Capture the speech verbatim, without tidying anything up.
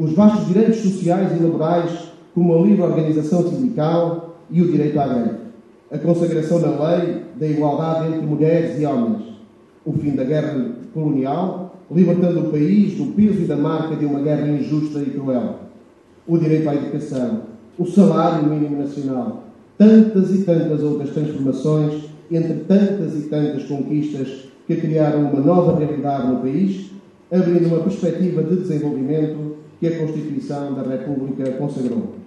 os vastos direitos sociais e laborais, como a livre organização sindical e o direito à greve, a consagração na lei da igualdade entre mulheres e homens, o fim da guerra colonial, libertando o país do peso e da marca de uma guerra injusta e cruel, o direito à educação, o salário mínimo nacional, tantas e tantas outras transformações, entre tantas e tantas conquistas que criaram uma nova realidade no país, abrindo uma perspectiva de desenvolvimento que a Constituição da República consagrou.